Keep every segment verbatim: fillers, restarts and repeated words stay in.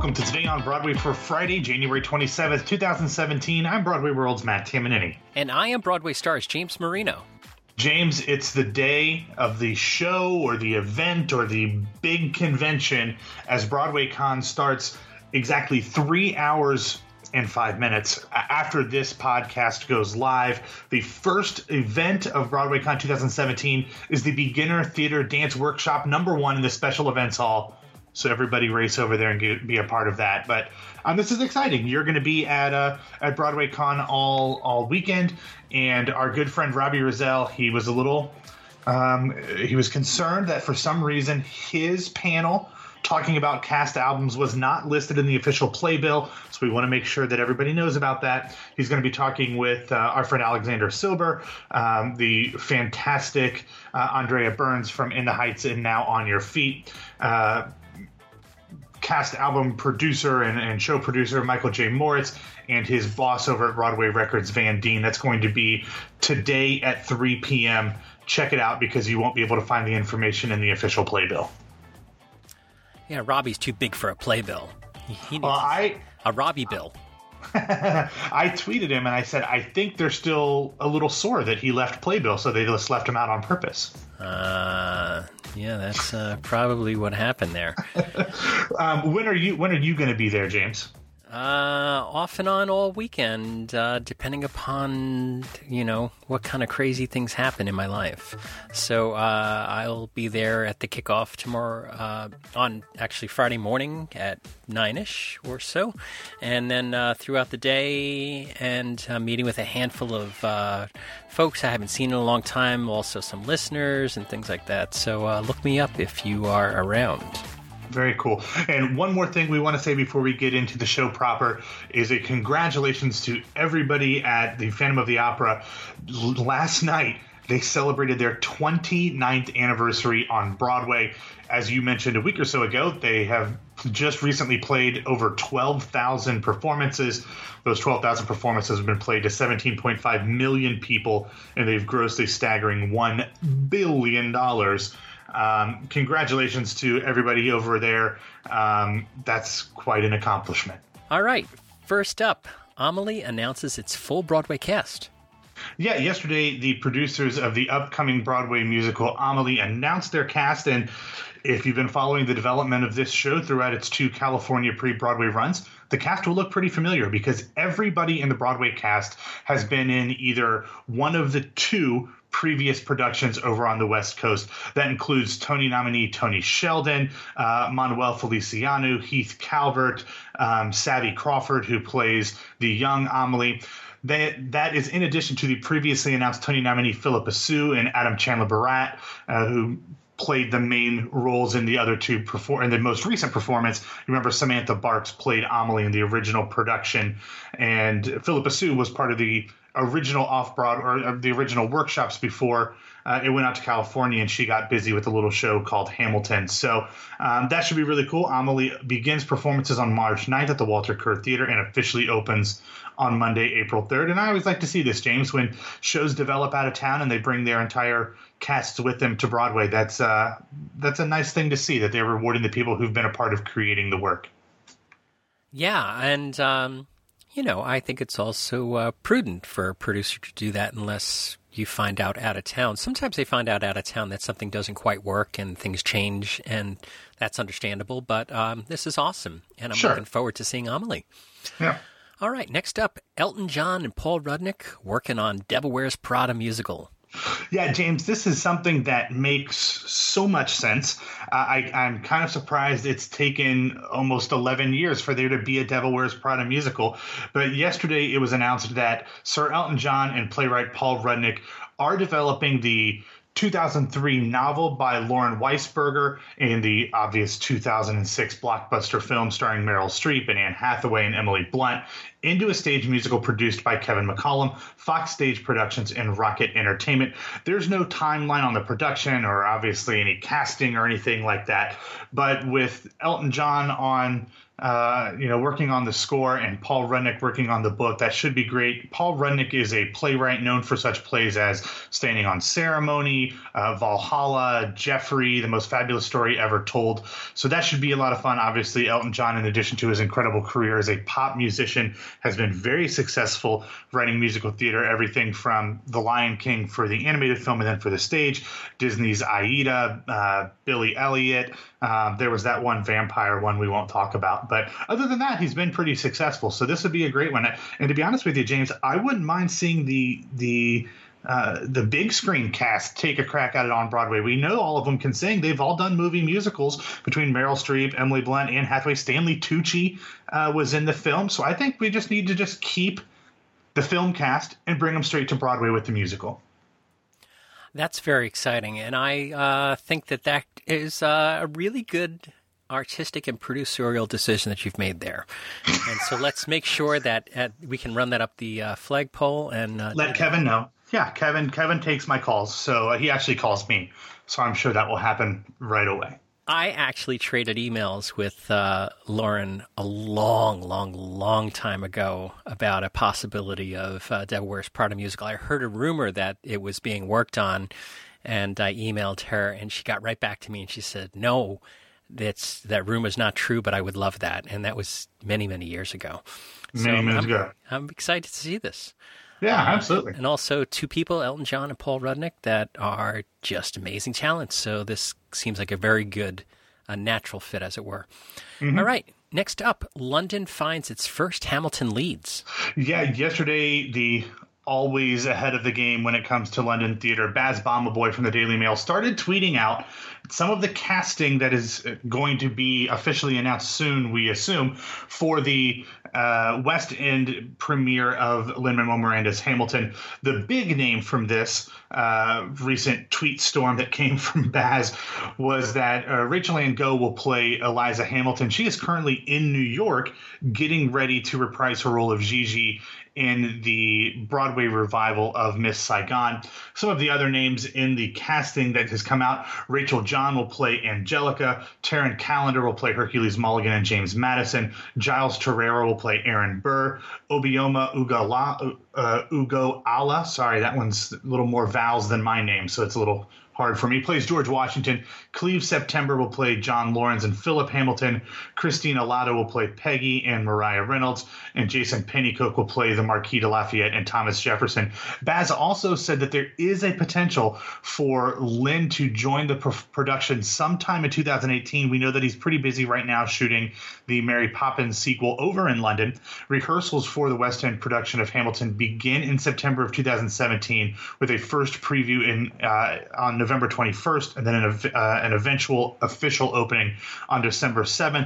welcome to Today on Broadway for Friday, January twenty-seventh, twenty seventeen. I'm Broadway World's Matt Tamanini. And I am Broadway Stars James Marino. James, it's the day of the show or the event or the big convention as BroadwayCon starts exactly three hours and five minutes after this podcast goes live. The first event of BroadwayCon twenty seventeen is the Beginner Theater Dance Workshop number one in the Special Events Hall. So everybody race over there and get, be a part of that. But um, this is exciting. You're going to be at uh, at BroadwayCon all all weekend, and our good friend Robbie Rozelle, he was a little um, he was concerned that for some reason his panel talking about cast albums was not listed in the official playbill. So we want to make sure that everybody knows about that. He's going to be talking with uh, our friend Alexander Silber, um, the fantastic uh, Andrea Burns from In the Heights and Now on Your Feet. Uh, cast album producer and, and show producer Michael J. Moritz, and his boss over at Broadway Records, Van Dean. That's going to be today at three p.m. Check it out because you won't be able to find the information in the official playbill. Yeah, Robbie's too big for a playbill. He, he needs well, I, a Robbie bill. I tweeted him and I said, I think they're still a little sore that he left playbill, so they just left him out on purpose. Uh, yeah, that's uh, probably what happened there. um, when are you? When are you going to be there, James? Uh, off and on all weekend, uh, depending upon, you know, what kind of crazy things happen in my life. So uh, I'll be there at the kickoff tomorrow, uh, on actually Friday morning at nine-ish or so. And then uh, throughout the day and uh, meeting with a handful of uh, folks I haven't seen in a long time, also some listeners and things like that. So uh, look me up if you are around. Very cool. And one more thing we want to say before we get into the show proper is a congratulations to everybody at the Phantom of the Opera. Last night, they celebrated their twenty-ninth anniversary on Broadway. As you mentioned a week or so ago, they have just recently played over twelve thousand performances. Those twelve thousand performances have been played to seventeen point five million people, and they've grossed a staggering one billion dollars. Um, congratulations to everybody over there. Um, that's quite an accomplishment. All right. First up, Amelie announces its full Broadway cast. Yeah, yesterday the producers of the upcoming Broadway musical Amelie announced their cast, and if you've been following the development of this show throughout its two California pre-Broadway runs, the cast will look pretty familiar because everybody in the Broadway cast has been in either one of the two previous productions over on the West Coast. That includes Tony nominee Tony Sheldon, uh, Manuel Feliciano, Heath Calvert, um, Savvy Crawford, who plays the young Amelie. That, that is in addition to the previously announced Tony nominee Philippa Sue and Adam Chandler Barat, uh, who played the main roles in the other two perform in the most recent performance. You remember Samantha Barks played Amelie in the original production, and Philippa Sue was part of the original off-Broad or the original workshops before uh, it went out to California, and she got busy with a little show called Hamilton. So um, that should be really cool. Amelie begins performances on March ninth at the Walter Kerr Theater and officially opens on Monday, April third. And I always like to see this, James, when shows develop out of town and they bring their entire casts with them to Broadway. That's uh, that's a nice thing to see, that they're rewarding the people who've been a part of creating the work. Yeah, and um, you know, I think it's also uh, prudent for a producer to do that unless you find out out of town. Sometimes they find out out of town that something doesn't quite work and things change, and that's understandable. But um, this is awesome, and I'm sure. looking forward to seeing Amelie. Yeah. All right, next up, Elton John and Paul Rudnick working on Devil Wears Prada musical. Yeah, James, this is something that makes so much sense. Uh, I, I'm kind of surprised it's taken almost eleven years for there to be a Devil Wears Prada musical. But yesterday it was announced that Sir Elton John and playwright Paul Rudnick are developing the two thousand three novel by Lauren Weisberger and the obvious two thousand six blockbuster film starring Meryl Streep and Anne Hathaway and Emily Blunt into a stage musical produced by Kevin McCollum, Fox Stage Productions, and Rocket Entertainment. There's no timeline on the production or obviously any casting or anything like that. But with Elton John on uh, you know, working on the score and Paul Rudnick working on the book. That should be great. Paul Rudnick is a playwright known for such plays as Standing on Ceremony, uh, Valhalla, Jeffrey, The Most Fabulous Story Ever Told. So that should be a lot of fun. Obviously, Elton John, in addition to his incredible career as a pop musician, has been very successful writing musical theater, everything from The Lion King for the animated film and then for the stage, Disney's Aida, uh, Billy Elliot. Um, there was that one vampire one we won't talk about. But other than that, he's been pretty successful. So this would be a great one. And to be honest with you, James, I wouldn't mind seeing the the uh, the big screen cast take a crack at it on Broadway. We know all of them can sing. They've all done movie musicals between Meryl Streep, Emily Blunt, Anne Hathaway. Stanley Tucci uh, was in the film. So I think we just need to just keep the film cast and bring them straight to Broadway with the musical. That's very exciting, and I uh, think that that is uh, a really good artistic and producerial decision that you've made there. And so let's make sure that at, we can run that up the uh, flagpole and uh, let Kevin know. Yeah, Kevin. Kevin takes my calls, so uh, he actually calls me. So I'm sure that will happen right away. I actually traded emails with uh, Lauren a long, long, long time ago about a possibility of uh, Devil Wears Prada musical. I heard a rumor that it was being worked on, and I emailed her, and she got right back to me, and she said, no, that's, that rumor's not true, but I would love that. And that was many, many years ago. Many, so many I'm, ago. I'm excited to see this. Yeah, uh, absolutely. And also two people, Elton John and Paul Rudnick, that are just amazing talents. So this seems like a very good, a natural fit, as it were. Mm-hmm. All right. Next up, London finds its first Hamilton leads. Yeah, yesterday, the always ahead of the game when it comes to London theater, Baz Bomaboy from the Daily Mail started tweeting out some of the casting that is going to be officially announced soon, we assume, for the uh, West End premiere of Lin-Manuel Miranda's Hamilton. The big name from this uh, recent tweet storm that came from Baz was that uh, Rachel Ann Goh will play Eliza Hamilton. She is currently in New York getting ready to reprise her role of Gigi in the Broadway revival of Miss Saigon. Some of the other names in the casting that has come out: Rachel John will play Angelica, Taryn Callender will play Hercules Mulligan and James Madison, Giles Terrera will play Aaron Burr, Obioma Ugala, uh, Ugo Ala, sorry, that one's a little more vowels than my name, so it's a little hard for me, plays George Washington. Cleve September will play John Lawrence and Philip Hamilton. Christina Latta will play Peggy and Mariah Reynolds. And Jason Pennycook will play the Marquis de Lafayette and Thomas Jefferson. Baz also said that there is a potential for Lin to join the pro- production sometime in two thousand eighteen. We know that he's pretty busy right now shooting the Mary Poppins sequel over in London. Rehearsals for the West End production of Hamilton begin in September of two thousand seventeen with a first preview in uh, on November twenty-first, and then an, uh, an eventual official opening on December seventh.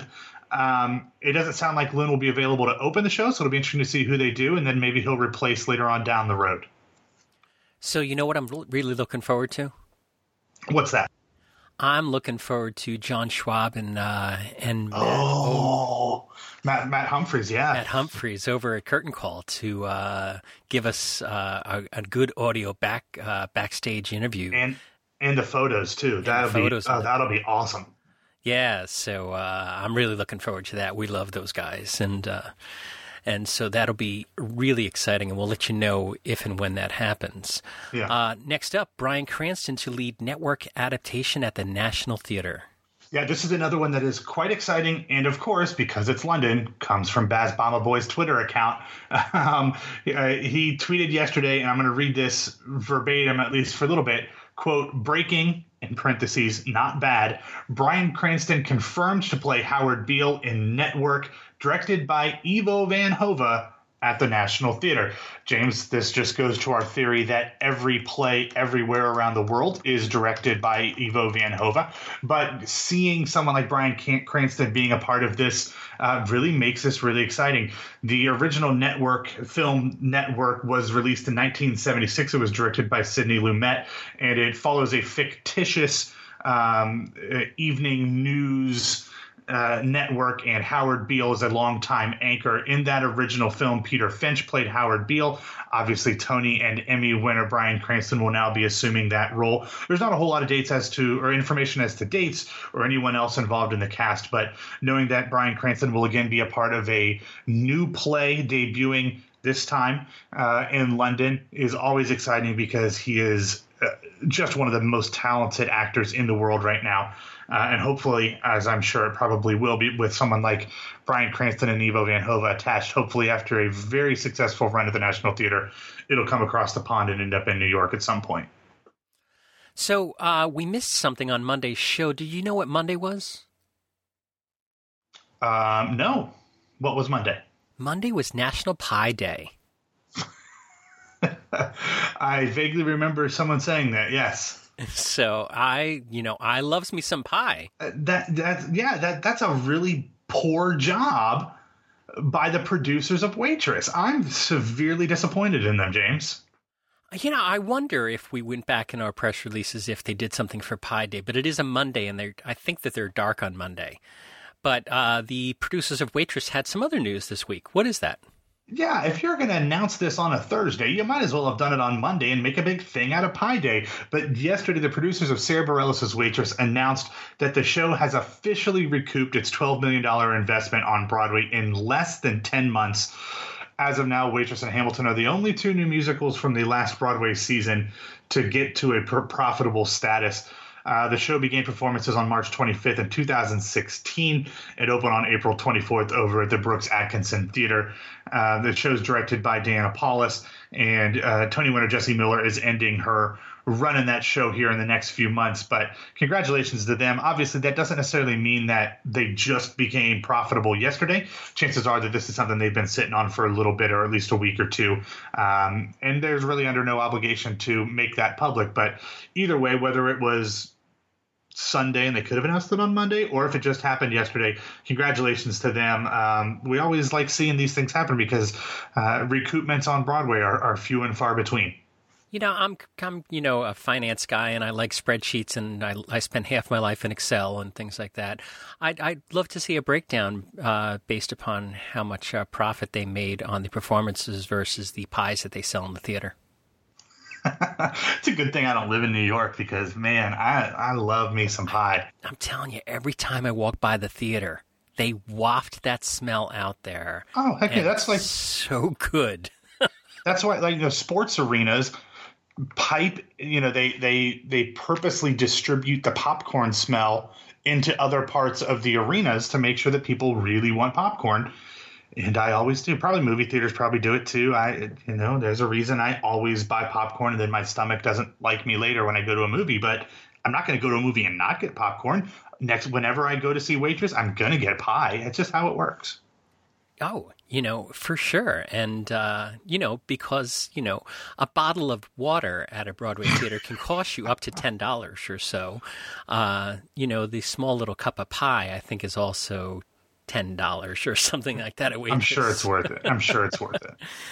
Um, it doesn't sound like Lin will be available to open the show, so it'll be interesting to see who they do, and then maybe he'll replace later on down the road. So you know what I'm really looking forward to? What's that? I'm looking forward to John Schwab and uh, and Matt, oh, Matt Matt Humphreys, yeah, Matt Humphreys over at Curtain Call to uh, give us uh, a, a good audio back uh, backstage interview and and the photos too. That'll be uh, that'll be awesome. Yeah, so uh, I'm really looking forward to that. We love those guys, and uh, and so that'll be really exciting, and we'll let you know if and when that happens. Yeah. Uh, next up, Bryan Cranston to lead network adaptation at the National Theatre. Yeah, this is another one that is quite exciting, and of course, because it's London, comes from Baz Bomaboy's Twitter account. Um, he tweeted yesterday, and I'm going to read this verbatim, at least for a little bit, quote, breaking, in parentheses, not bad, Bryan Cranston confirmed to play Howard Beale in Network, directed by Ivo Van Hove at the National Theatre. James, this just goes to our theory that every play everywhere around the world is directed by Ivo Van Hove. But seeing someone like Bryan Cranston being a part of this uh, really makes this really exciting. The original Network film Network was released in nineteen seventy-six. It was directed by Sidney Lumet, and it follows a fictitious um, evening news uh, network, and Howard Beale is a longtime anchor. In that original film, Peter Finch played Howard Beale. Obviously, Tony and Emmy winner Bryan Cranston will now be assuming that role. There's not a whole lot of dates as to, or information as to dates or anyone else involved in the cast, but knowing that Bryan Cranston will again be a part of a new play debuting this time uh, in London is always exciting because he is uh, just one of the most talented actors in the world right now. Uh, and hopefully, as I'm sure it probably will be with someone like Bryan Cranston and Ivo Van Hove attached, hopefully after a very successful run at the National Theater, it'll come across the pond and end up in New York at some point. So uh, we missed something on Monday's show. Did you know what Monday was? Um, no. What was Monday? Monday was National Pie Day. I vaguely remember someone saying that, yes. So I, you know, I loves me some pie. Uh, that that yeah, that that's a really poor job by the producers of Waitress. I'm severely disappointed in them, James. You know, I wonder if we went back in our press releases if they did something for Pie Day, but it is a Monday, and they I think that they're dark on Monday. But uh, the producers of Waitress had some other news this week. What is that? Yeah, if you're going to announce this on a Thursday, you might as well have done it on Monday and make a big thing out of Pie Day. But yesterday, the producers of Sarah Bareilles' Waitress announced that the show has officially recouped its twelve million dollars investment on Broadway in less than ten months. As of now, Waitress and Hamilton are the only two new musicals from the last Broadway season to get to a profitable status. Uh, the show began performances on March twenty-fifth in two thousand sixteen. It opened on April twenty-fourth over at the Brooks Atkinson Theater. Uh, the show is directed by Diana Paulus, and uh, Tony winner Jessie Miller is ending her run in that show here in the next few months. But congratulations to them. Obviously, that doesn't necessarily mean that they just became profitable yesterday. Chances are that this is something they've been sitting on for a little bit, or at least a week or two. Um, and there's really under no obligation to make that public. But either way, whether it was Sunday and they could have announced it on Monday, or if it just happened yesterday, congratulations to them. Um, we always like seeing these things happen because uh, recoupments on Broadway are, are few and far between. You know, I'm, I'm, you know, a finance guy, and I like spreadsheets, and I, I spend half my life in Excel and things like that. I'd, I'd love to see a breakdown uh, based upon how much uh, profit they made on the performances versus the pies that they sell in the theater. It's a good thing I don't live in New York because, man, I, I love me some pie. I'm telling you, every time I walk by the theater, they waft that smell out there. Oh, heck yeah, that's like so good. That's why, like, you know, sports arenas pipe, you know, they they they purposely distribute the popcorn smell into other parts of the arenas to make sure that people really want popcorn. And I always do. Probably movie theaters probably do it too. I, you know, there's a reason I always buy popcorn, and then my stomach doesn't like me later when I go to a movie. But I'm not going to go to a movie and not get popcorn. Next, whenever I go to see Waitress, I'm going to get pie. It's just how it works. Oh, you know, for sure. And, uh, you know, because, you know, a bottle of water at a Broadway theater can cost you up to ten dollars or so. Uh, you know, the small little cup of pie, I think, is also ten dollars or something like that. I'm sure it's worth it. I'm sure it's worth it.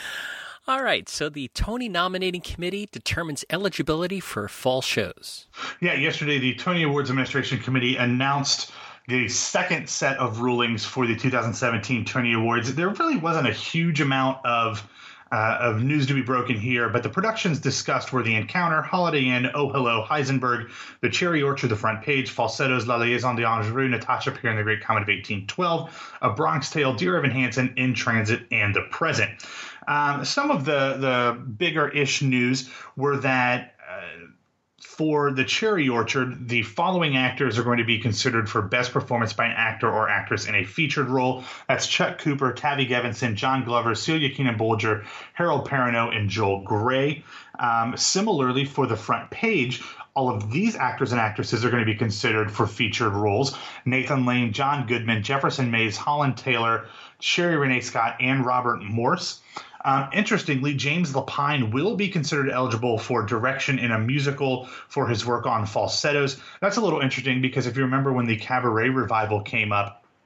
All right. So the Tony nominating committee determines eligibility for fall shows. Yeah. Yesterday, the Tony Awards Administration Committee announced the second set of rulings for the two thousand seventeen Tony Awards. There really wasn't a huge amount of uh, of news to be broken here, but the productions discussed were The Encounter, Holiday Inn, Oh Hello, Heisenberg, The Cherry Orchard, The Front Page, Falsettos, La Liaison d'Anjou, Natasha Pierre and the Great Comet of eighteen twelve, A Bronx Tale, Dear Evan Hansen, In Transit, and The Present. Um, some of the, the bigger-ish news were that uh, for The Cherry Orchard, the following actors are going to be considered for best performance by an actor or actress in a featured role. That's Chuck Cooper, Tavi Gevinson, John Glover, Celia Keenan-Bolger, Harold Perrineau, and Joel Grey. Um, similarly, for The Front Page, all of these actors and actresses are going to be considered for featured roles. Nathan Lane, John Goodman, Jefferson Mays, Holland Taylor, Sherry Renee Scott, and Robert Morse. Um, interestingly, James Lapine will be considered eligible for direction in a musical for his work on Falsettos. That's a little interesting because if you remember when the Cabaret revival came up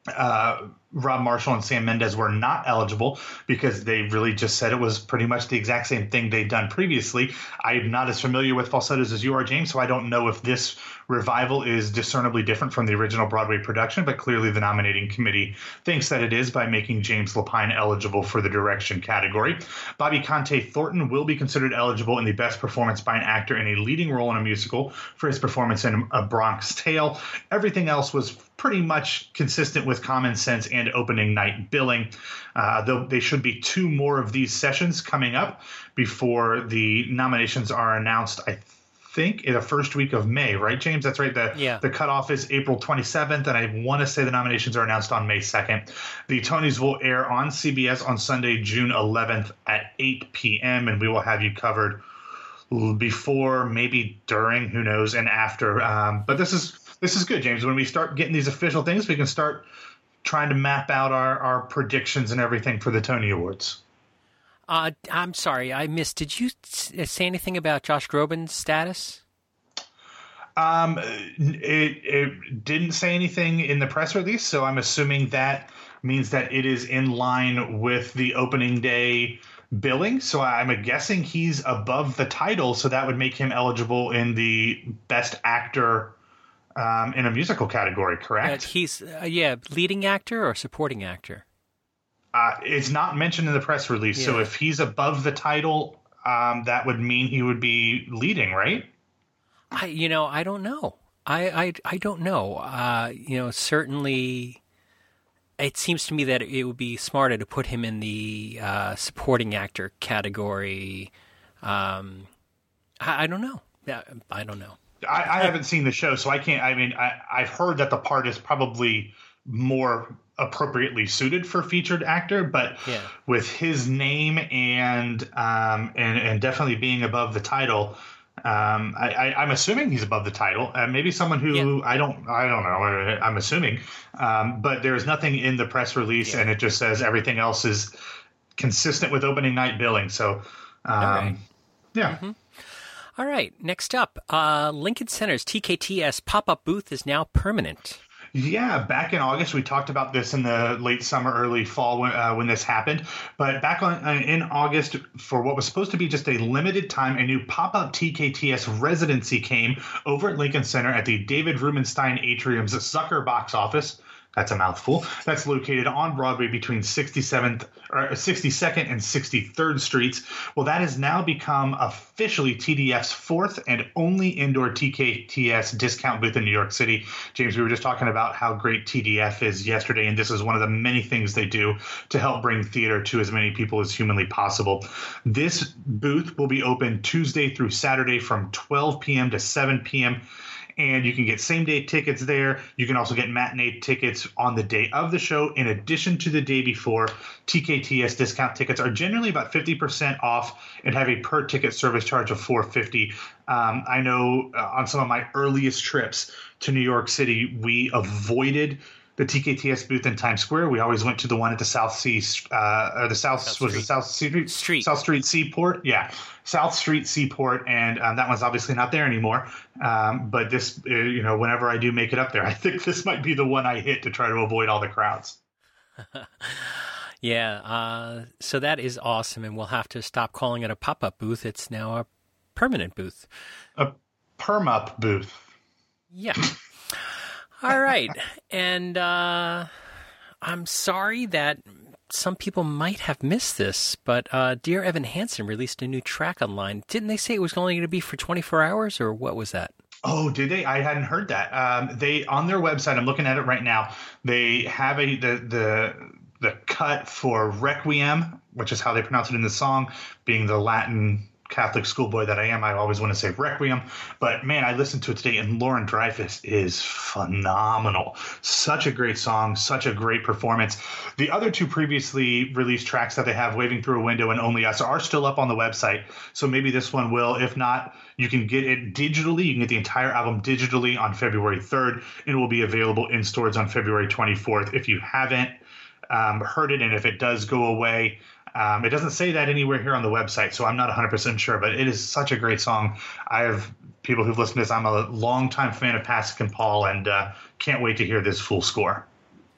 uh, Rob Marshall and Sam Mendes were not eligible because they really just said it was pretty much the exact same thing they'd done previously. I'm not as familiar with falsettos as you are, James, so I don't know if this revival is discernibly different from the original Broadway production, but clearly the nominating committee thinks that it is by making James Lapine eligible for the direction category. Bobby Conte Thornton will be considered eligible in the best performance by an actor in a leading role in a musical for his performance in A Bronx Tale. Everything else was pretty much consistent with Common Sense and opening night billing. Uh, though they should be two more of these sessions coming up before the nominations are announced, I think, in the first week of May, right, James? That's right. The, yeah. the cutoff is April twenty-seventh, and I want to say the nominations are announced on May second. The Tonys will air on C B S on Sunday, June eleventh at eight p.m., and we will have you covered before, maybe during, who knows, and after. Um, but this is this is good, James. When we start getting these official things, we can start trying to map out our, our predictions and everything for the Tony Awards. Uh, I'm sorry, I missed. Did you say anything about Josh Groban's status? Um, it, it didn't say anything in the press release, so I'm assuming that means that it is in line with the opening day billing. So I'm guessing he's above the title, so that would make him eligible in the Best Actor um, in a musical category, correct? Uh, he's, uh, yeah, leading actor or supporting actor? Uh, it's not mentioned in the press release, yeah. So if he's above the title, um, that would mean he would be leading, right? I, you know, I don't know. I, I, I don't know. Uh, you know, certainly, it seems to me that it would be smarter to put him in the uh, supporting actor category. Um, I, I don't know. Yeah, I don't know. I, I haven't seen the show, so I can't. I mean, I, I've heard that the part is probably more appropriately suited for featured actor, but yeah. with his name and um and, and definitely being above the title, um I, I I'm assuming he's above the title. Uh, maybe someone who yeah. I don't I don't know. I'm assuming, um, but there's nothing in the press release, yeah. and it just says everything else is consistent with opening night billing. So, um, right. yeah. Mm-hmm. All right. Next up, uh, Lincoln Center's T K T S pop-up booth is now permanent. Yeah, back in August, we talked about this in the late summer, early fall when, uh, when this happened. But back on uh, in August, for what was supposed to be just a limited time, a new pop-up T K T S residency came over at Lincoln Center at the David Rubenstein Atrium's Zucker box office. That's a mouthful. That's located on Broadway between sixty-seventh or sixty-second and sixty-third Streets. Well, that has now become officially T D F's fourth and only indoor T K T S discount booth in New York City. James, we were just talking about how great T D F is yesterday, and this is one of the many things they do to help bring theater to as many people as humanly possible. This booth will be open Tuesday through Saturday from twelve p.m. to seven p.m., and you can get same-day tickets there. You can also get matinee tickets on the day of the show. In addition to the day before, T K T S discount tickets are generally about fifty percent off and have a per-ticket service charge of four dollars and fifty cents. Um, I know uh, on some of my earliest trips to New York City, we avoided the T K T S booth in Times Square. We always went to the one at the South Sea, uh, or the South, South was Street. the South Street, Street, South Street Seaport. Yeah, South Street Seaport, and um, that one's obviously not there anymore. Um, but this, uh, you know, whenever I do make it up there, I think this might be the one I hit to try to avoid all the crowds. yeah, uh, so that is awesome, and we'll have to stop calling it a pop-up booth. It's now a permanent booth. A perm-up booth. Yeah. All right. And uh, I'm sorry that some people might have missed this, but uh, Dear Evan Hansen released a new track online. Didn't they say it was only going to be for twenty-four hours, or what was that? Oh, did they? I hadn't heard that. Um, they on their website, I'm looking at it right now, they have a the the the cut for Requiem, which is how they pronounce it in the song, being the Latin Catholic schoolboy that I am. I always want to say Requiem, but man, I listened to it today, and Lauren Dreyfus is phenomenal. Such a great song, such a great performance. The other two previously released tracks that they have, Waving Through a Window and Only Us, are still up on the website, so maybe this one will. If not, you can get it digitally. You can get the entire album digitally on February third. It will be available in stores on February twenty-fourth. If you haven't um, heard it, and if it does go away, Um, it doesn't say that anywhere here on the website, so I'm not one hundred percent sure, but it is such a great song. I have people who've listened to this. I'm a longtime fan of Pasek and Paul, and uh, can't wait to hear this full score.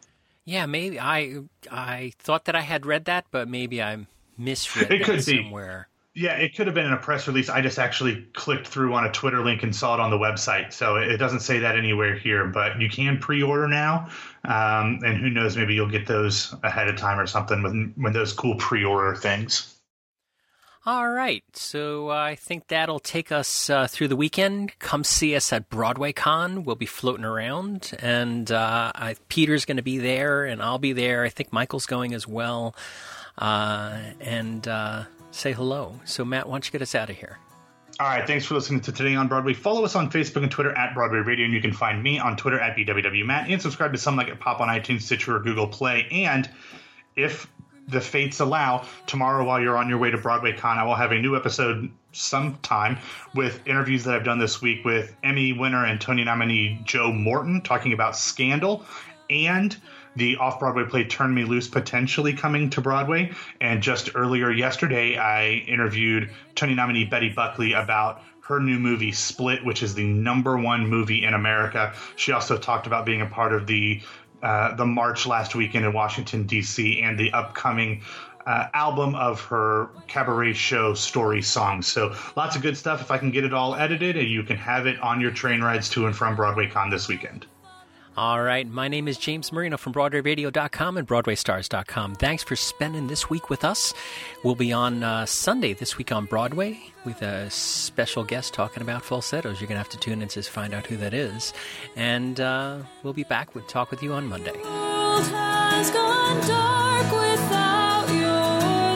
Yeah, maybe I I thought that I had read that, but maybe I misread it that could be. somewhere. Yeah, it could have been in a press release. I just actually clicked through on a Twitter link and saw it on the website. So it doesn't say that anywhere here, but you can pre-order now. Um, and who knows, maybe you'll get those ahead of time or something when, when those cool pre-order things. All right, so uh, I think that'll take us uh, through the weekend. Come see us at Broadway Con. We'll be floating around, and uh, I, Peter's going to be there, and I'll be there. I think Michael's going as well. Uh, and... Uh, say hello. So, Matt, why don't you get us out of here? All right. Thanks for listening to Today on Broadway. Follow us on Facebook and Twitter at Broadway Radio, and you can find me on Twitter at B W W Matt, and subscribe to Some Like It Pop on iTunes, Stitcher, or Google Play. And if the fates allow, tomorrow while you're on your way to Broadway Con, I will have a new episode sometime with interviews that I've done this week with Emmy winner and Tony nominee Joe Morton talking about Scandal and the off-Broadway play Turn Me Loose potentially coming to Broadway. And just earlier yesterday, I interviewed Tony nominee Betty Buckley about her new movie Split, which is the number one movie in America. She also talked about being a part of the uh, the march last weekend in Washington, D C, and the upcoming uh, album of her cabaret show Story Songs. So lots of good stuff. If I can get it all edited, and you can have it on your train rides to and from Broadway Con this weekend. All right, my name is James Marino from Broadway Radio dot com and Broadway Stars dot com. Thanks for spending this week with us. We'll be on uh, Sunday this week on Broadway with a special guest talking about falsettos. You're going to have to tune in to find out who that is. And uh, we'll be back with Talk With You on Monday. The world has gone dark without your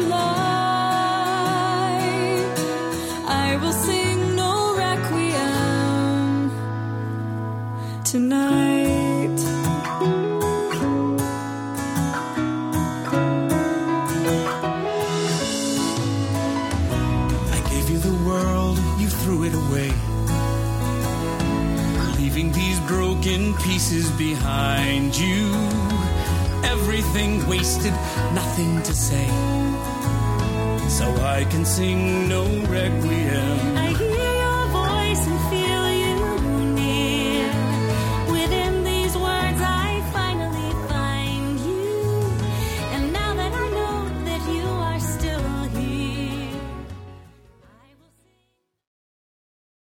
light. I will sing no requiem tonight. Threw it away, leaving these broken pieces behind you. Everything wasted, nothing to say, so I can sing no requiem.